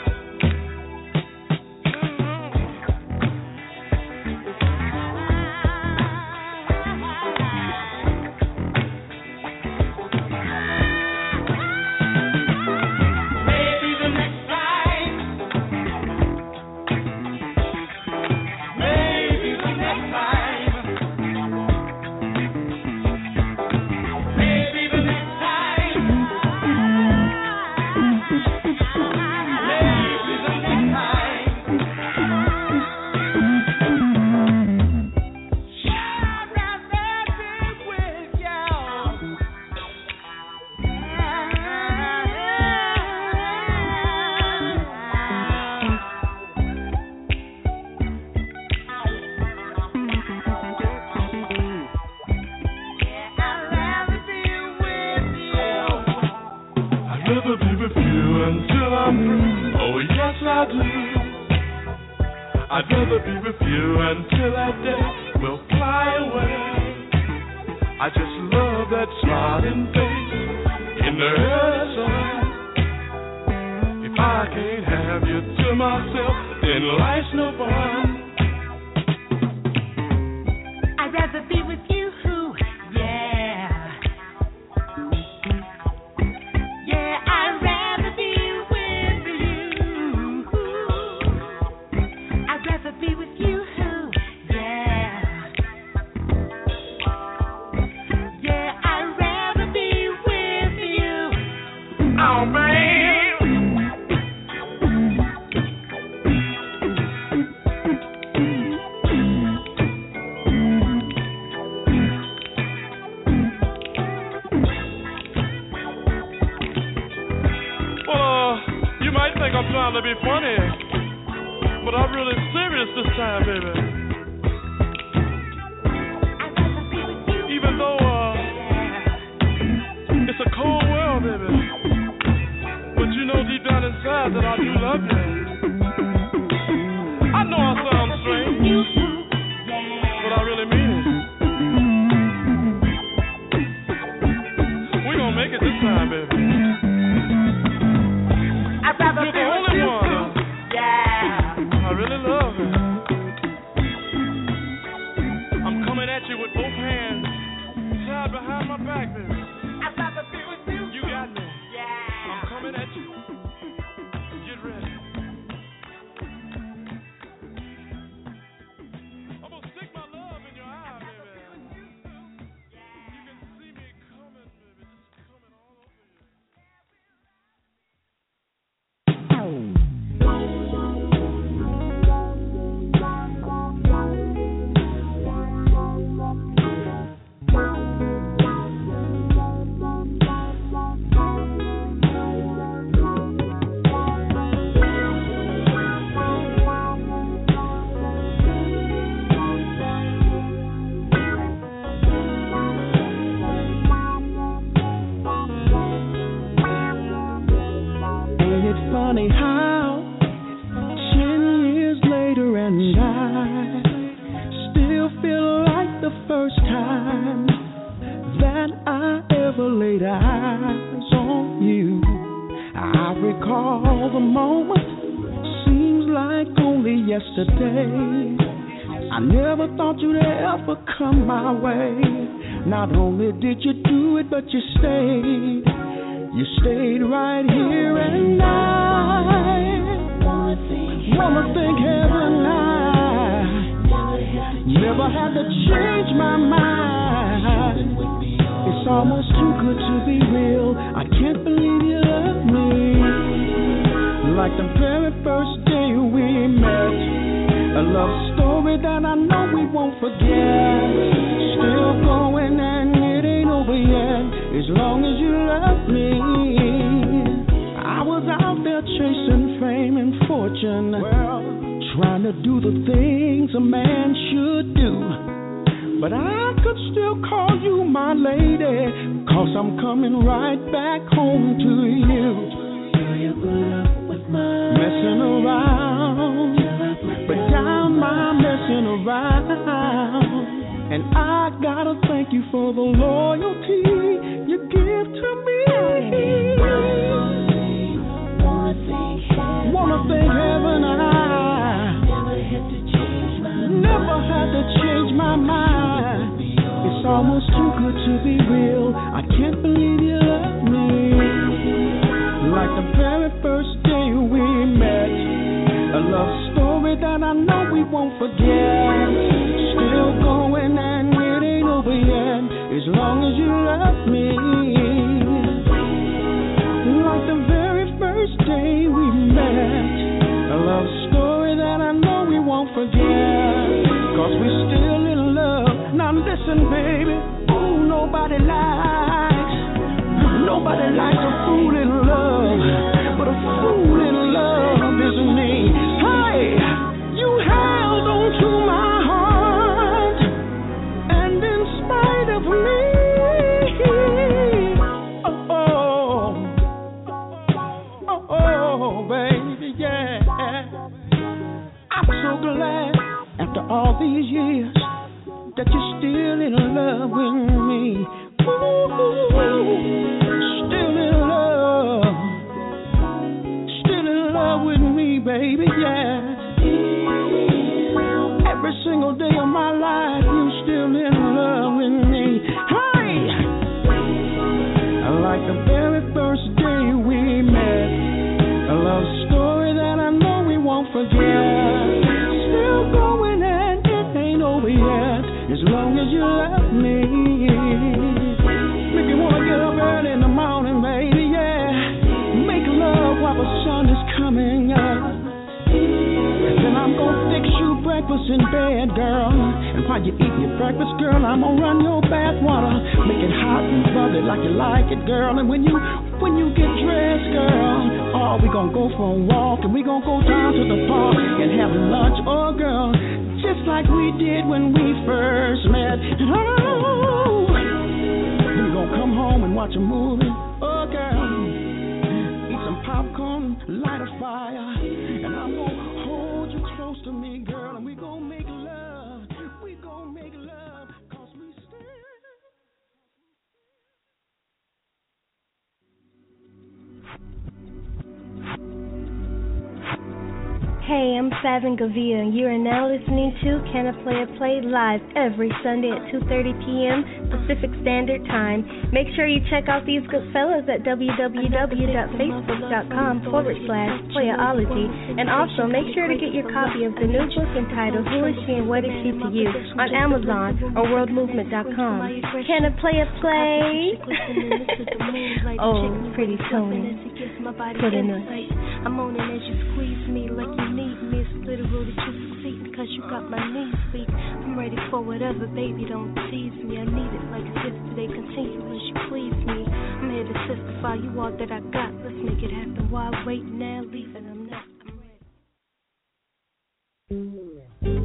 I'd rather be with you until that day will fly away. I just love that smiling face in the early sun. If I can't have you to myself, then life's no fun. I'd rather be with you, yeah. Yeah, I'd rather be with you. I'd rather be with you, yeah. Yeah, I'd rather be with you. Oh, man. I'm trying to be funny, but I'm really serious this time, baby. Even though it's a cold world, baby, but you know deep down inside that I do love you. I know I sound strange, but I really mean it. We're gonna make it this time, baby. You're the only one. Yeah. I really love it. I'm coming at you with both hands tied behind my back, baby. I'd rather be with you. You got me. Yeah. I'm coming at you. Get ready. I'm gonna stick my love in your eye, baby. You can see me coming, baby. Just coming all over you. Funny how 10 years later and I still feel like the first time that I ever laid eyes on you. I recall the moment, seems like only yesterday. I never thought you'd ever come my way. Not only did you do it, but you stayed. You stayed right here, and I wanna thank heaven. I never had to change my mind. It's almost too good to be real. I can't believe you love me like the very first day we met. A love story that I know we won't forget. Still going and it ain't over yet. As long as you love me. I was out there chasing fame and fortune, trying to do the things a man should do. But I could still call you my lady, 'cause I'm coming right back home to you. Messing around, but down my messing around. And I gotta thank you for the loyalty you give to me. Wanna thank heaven, I never had to change my mind. It's almost too good to be real. I can't believe you love me like the very first day we met. A love story that I know we won't forget. Still going and it ain't over yet. As long as you love me like the very first day we met. A love story that I know we won't forget. 'Cause we still in love. Now listen, baby. Ooh, nobody likes a fool in love. But a fool in love is me. Hey, you held on to my heart, and in spite of me, oh, baby, yeah. I'm so glad after all these years that you're still in love with me. Ooh, still in love with me, baby, yeah. Every single day of my life, you're still in love with me. Hey, like the very first day we met. A love story that I know we won't forget. Still going and it ain't over yet. As long as you love me. Make you wanna get up early in the morning, baby, yeah. Make love while the sun is coming up. Then I'm gonna fix you breakfast in bed, girl. And while you eat your breakfast, girl, I'm gonna run your bath water. Make it hot and bubbly like you like it, girl. And when you get dressed, girl, oh, we gonna go for a walk and we gonna go down to the park and have lunch, oh, girl, just like we did when we first met. And oh, we gonna come home and watch a movie, oh, girl, eat some popcorn, light a fire, and I'm gonna hold you close to me, girl, and we gonna make love, 'cause we still. Hey, I'm Savin Gavia, and you are now listening to Can I Play a Play live every Sunday at 2:30 p.m. Pacific Standard Time. Make sure you check out these good fellas at www.facebook.com/playerology, and also make sure to get your copy of the new book entitled Who Is She and What Is She to You on Amazon or worldmovement.com. Can I Play a Play? Oh, pretty Tony. Put in a... I'm on it as you squeeze me like you need me. It's literal that you succeed because you got my knees weak. I'm ready for whatever, baby, don't tease me. I need it like it's yesterday, continuous, you please me. I'm here to testify you all that I got. Let's make it happen. Why wait now? Leave it, I'm not. I'm ready.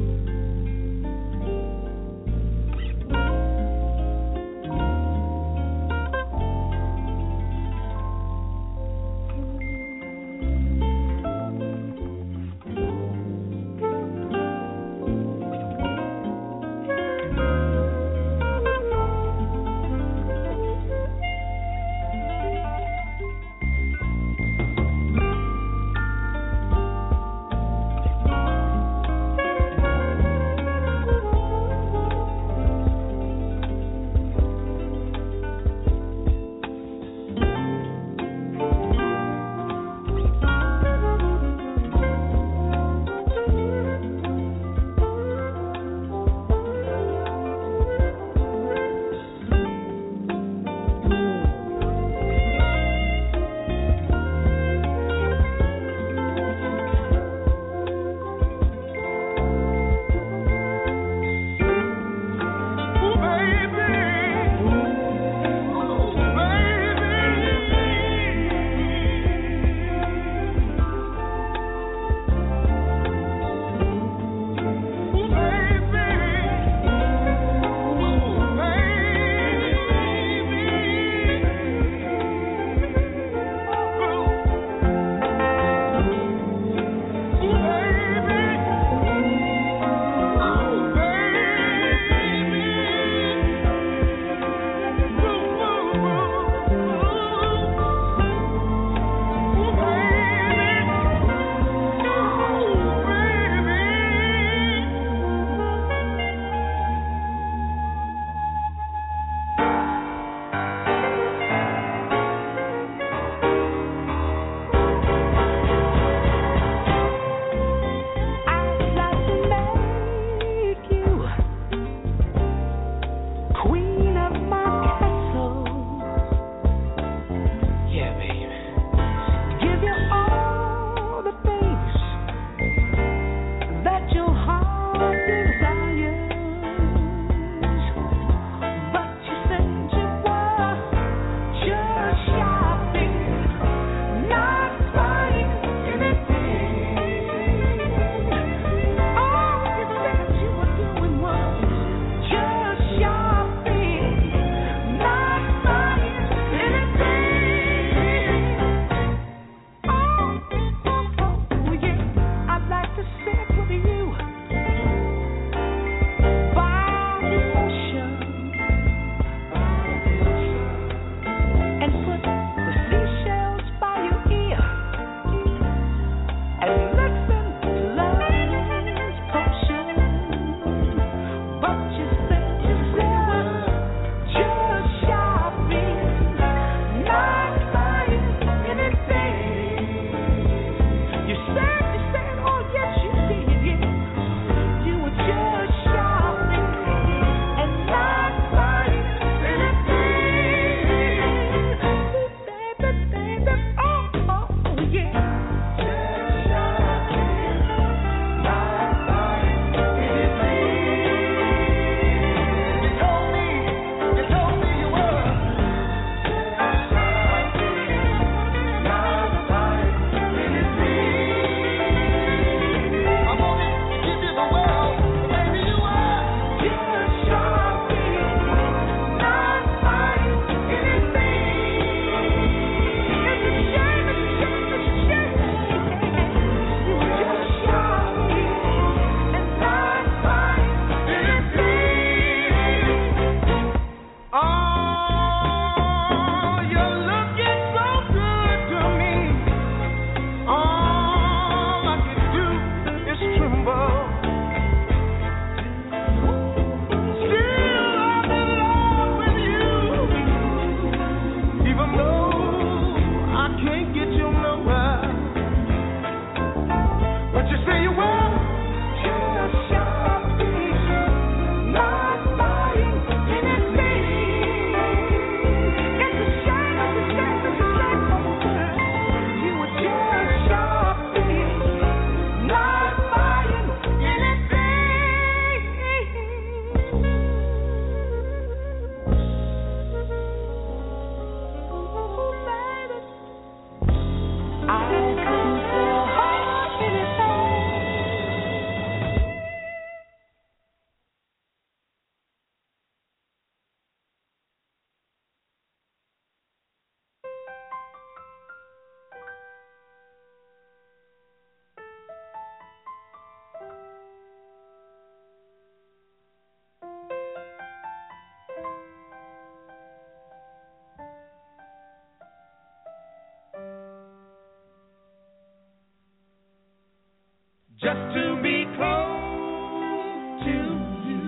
just to be close to you,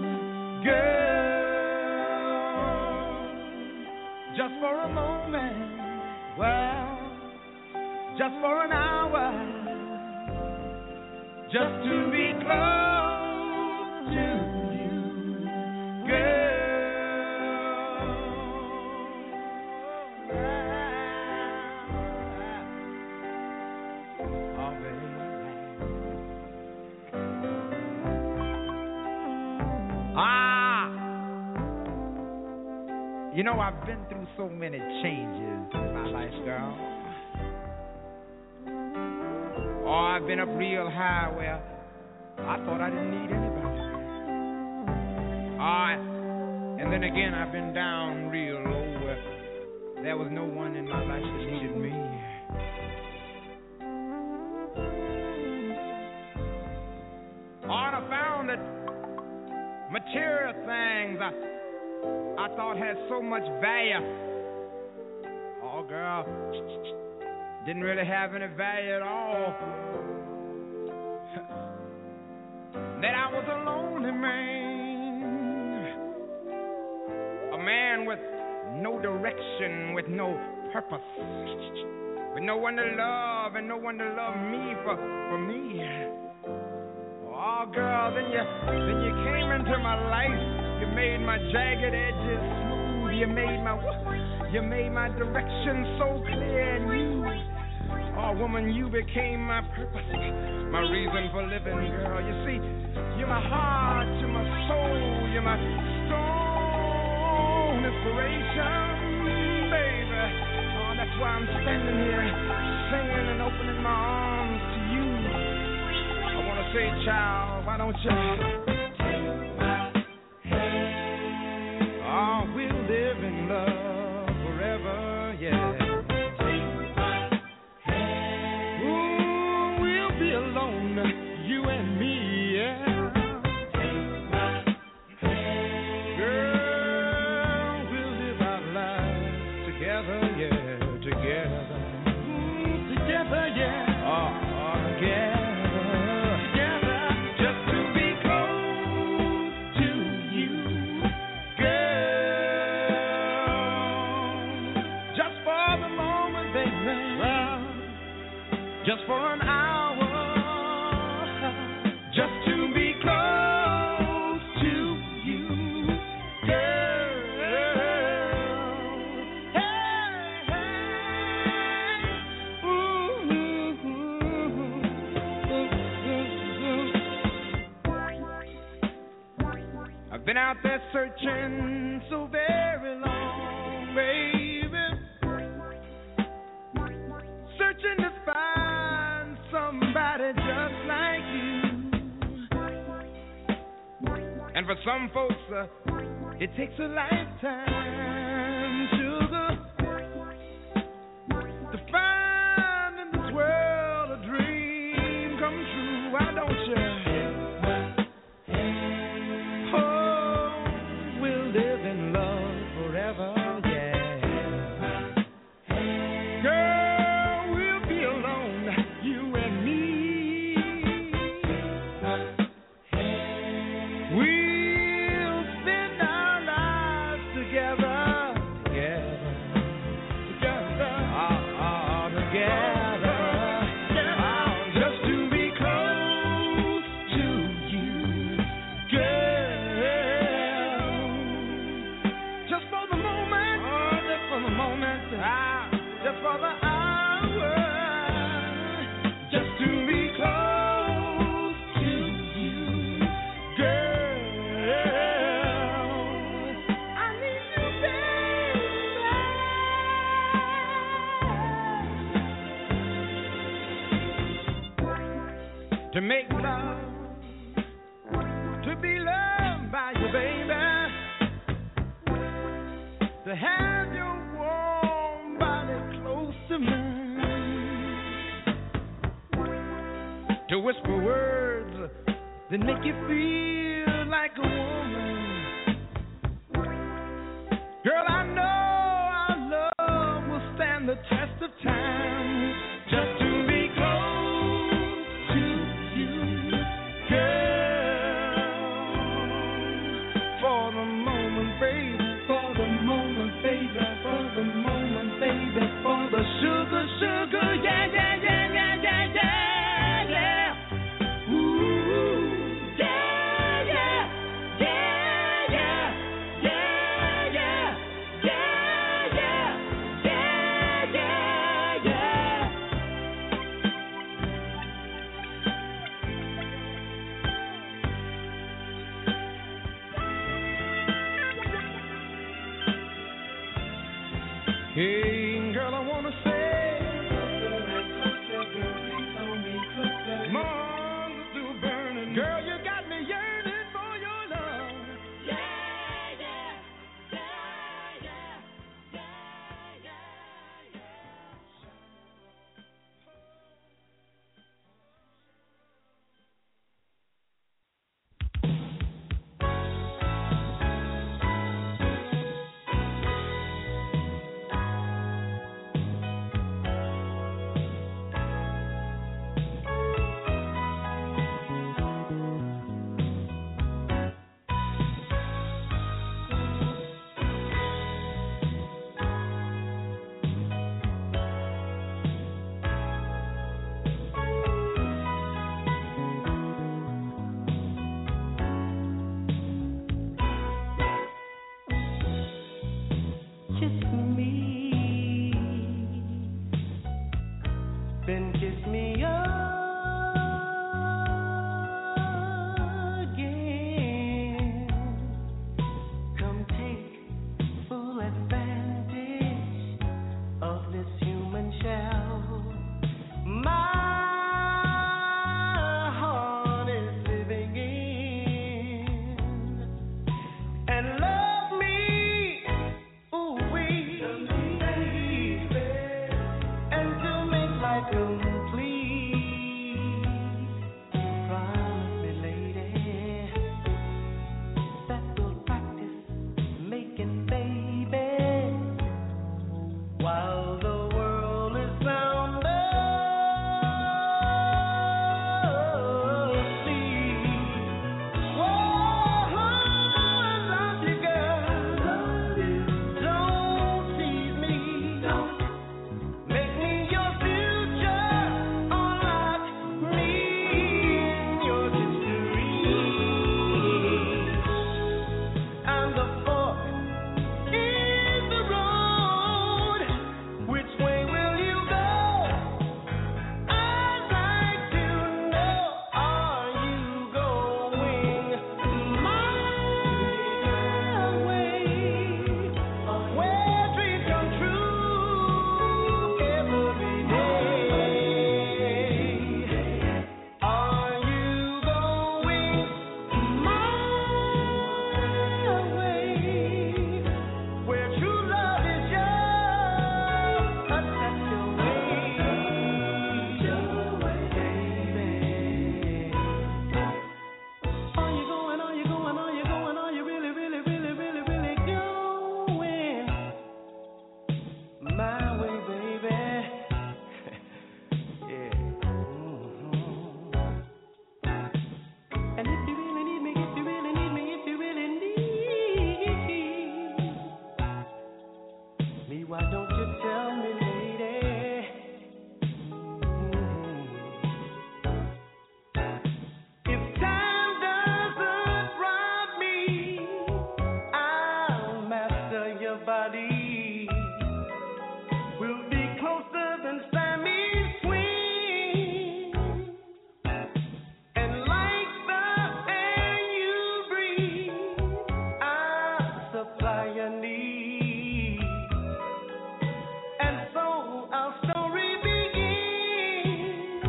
girl. Just for a moment, well, just for an hour, just to be close to you, girl. Oh, baby. You know, I've been through so many changes in my life, girl. Oh, I've been up real high where I thought I didn't need anybody. And then again, I've been down real low where there was no one in my life that needed me. And I found that material things I thought had so much value. Oh, girl, didn't really have any value at all. That I was a lonely man, a man with no direction, with no purpose, with no one to love and no one to love me for me. Oh, girl, then you came into my life. You made my jagged edges smooth. You made my direction so clear and you. Oh, woman, you became my purpose, my reason for living, girl. You see, you're my heart, you're my soul, you're my strong inspiration, baby. Oh, that's why I'm standing here singing and opening my arms to you. I want to say, child, why don't you take my hand? Oh, we'll live in love forever, yeah. Alone, you and me, yeah. Girl, we'll live our lives together, yeah, together. Together, yeah. Together, just to be close to you, girl. Just for the moment, baby. Just for an hour. Been out there searching so very long, baby. Searching to find somebody just like you. And for some folks, it takes a lifetime, sugar, to find in this world a dream come true. Why don't you? To make love, to be loved by you, baby, to have your warm body close to mine, to whisper words that make you feel like a woman. Girl, I know our love will stand the test of time. Just to be close to you. Hey, girl, I wanna say, Mars is still burning. Girl, you got me yearning for your love. Yeah, yeah, yeah, yeah, yeah, yeah, yeah. Kiss me, then kiss me again. Come take full advantage of this human shell. My heart is living in, and love me. Ooh, we and to make life complete. Promise me, lady, that we'll practice making babies while the world is sound asleep. Whoa, I love you, girl. Don't tease me. Make me your future, unlock me in your history. And the fork is the road. Which way will you go? I'd like to know. Are you going my way? Where dreams come true every day. Are you going my way? Where true love is just a touch away, baby. Are you going? Are you going? Are you going? Are you really, really, really, really, really going my way, baby? Yeah. And if you really need me, if you really need me, if you really need me, why don't you tell me, lady? If time doesn't rob me, I'll master your body. We'll be closer than Siamese twins. And like the air you breathe, I'll supply your needs. And so our story begins.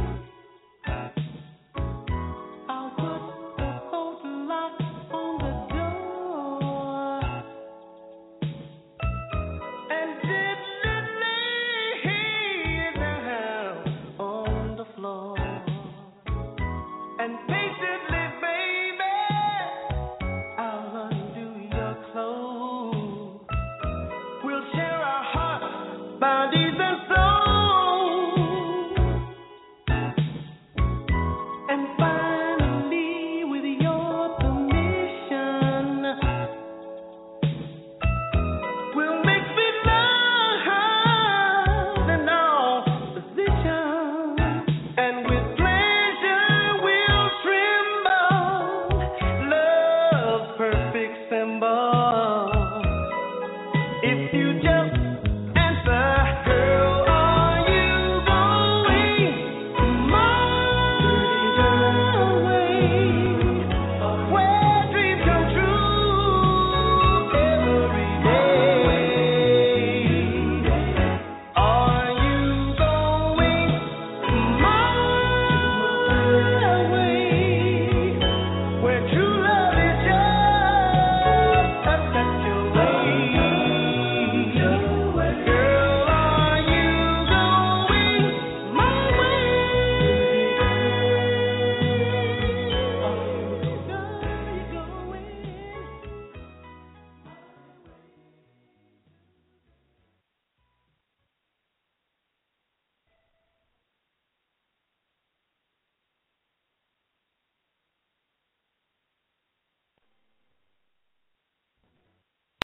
I'll put the old lock on the door and gently lay it down on the floor. And patiently, baby, I'll undo your clothes. We'll share our hearts, bodies, and